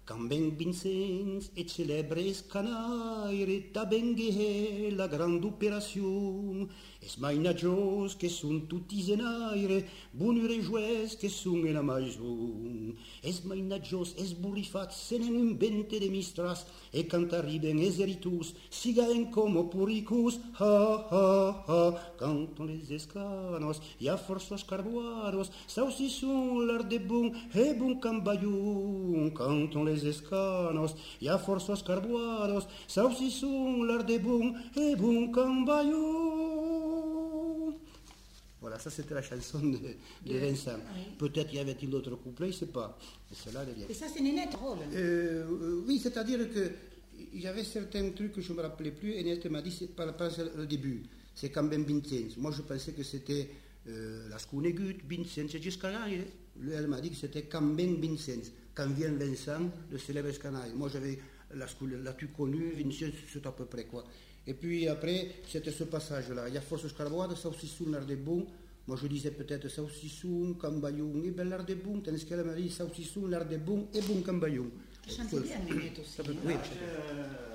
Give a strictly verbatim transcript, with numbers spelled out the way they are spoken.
Quand ben Vincenz et célèbres canaire, ta ben gehe la grande opération. Es mainajos que sont tutti zenaire, bonure joues que sont en la maison. Es mainajos, es burrifat, senen un bente de mistras, et quand arriben es eritus, sigaen como puricus, ha, ha, ha. Quand on les escanos, ya forços carboados, saucisson l'art de bon, et bon cambayon. Quand on les escanos, ya forços carboados, saucisson l'art de bon, et bon cambayon. Voilà, ça c'était la chanson de, de Vincent. Oui. Peut-être y avait-il d'autres couplets, je ne sais pas. Mais cela, elle est bien. Et ça, c'est Nénette drôle. Euh, euh, oui, c'est-à-dire que il y avait certains trucs que je ne me rappelais plus, et Nénette m'a dit, c'est pas, pas le début, c'est quand même Vincenz. Moi, je pensais que c'était euh, la Scunegut, Vincenz, jusqu'à là, elle m'a dit que c'était quand même Vincenz. Quand vient Vincent, le célèbre canaille. Moi, j'avais la Scune, l'as-tu connu, Vincenz, c'est à peu près quoi. Et puis après, c'était ce passage-là. Il y a force carboade, saucisson, l'art de bon. Moi, je disais peut-être saucisson, cambayon et ben l'art de bon. Tandis qu'elle m'a dit saucisson, l'art de bon et bon cambayon. Je chantais bien, Nénette aussi. Oui, hein.